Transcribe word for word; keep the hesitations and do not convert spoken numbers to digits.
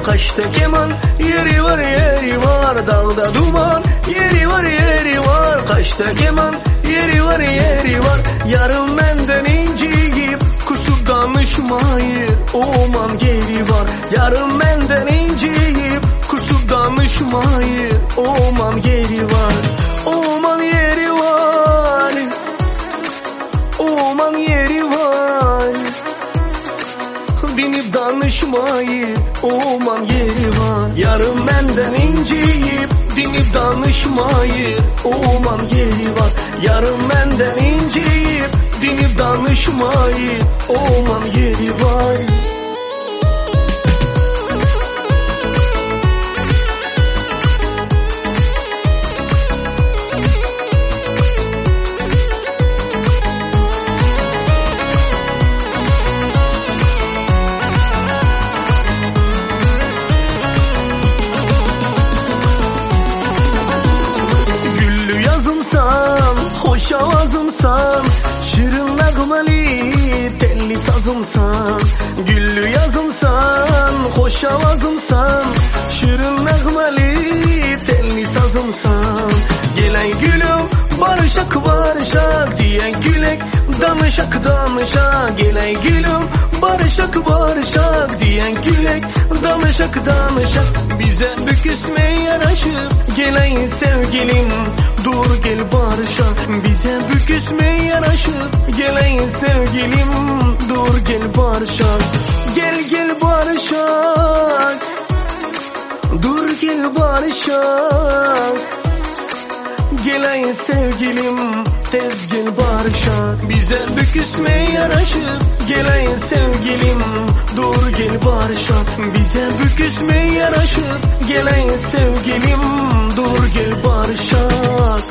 kaçta keman, yeri var yeri var, dağda duman, yeri var yeri var, kaçta keman, yeri var yeri var. Yarım benden inciyip kusur danışmayır, oman geri var. Yarım benden inciyip kusur danışmayır, oman geri var. Oman yeri var, oman yeri var, binip danışmayı, oman yeri var. Yarım benden inciyip dinip danışmayı, oman yeri var. Yarım benden inciyip dinip danışmayı, oman yeri var. Hoş avazımsan, şirin nağmeli telli sazımsan. Güllü yazımsan, hoş avazımsan, şirin nağmeli telli sazımsan. Geley gülüm barışak barışak diyen gülek, danışak danışak. Geley gülüm barışak barışak diyen gülek, danışak danışak. Bize büküsme yaraşıp geleyin sevgilim, dur gel barışak. Bize büküsme yaraşıp geleyin sevgilim, dur gel barışak. Gel gel barışak, dur gel barışak. Geleyin sevgilim, tez gel barışak. Bize büküsme yaraşıp geleyin sevgilim, dur gel barışak. Bize büküsme yaraşıp geleyin sevgilim, dur gel barışak.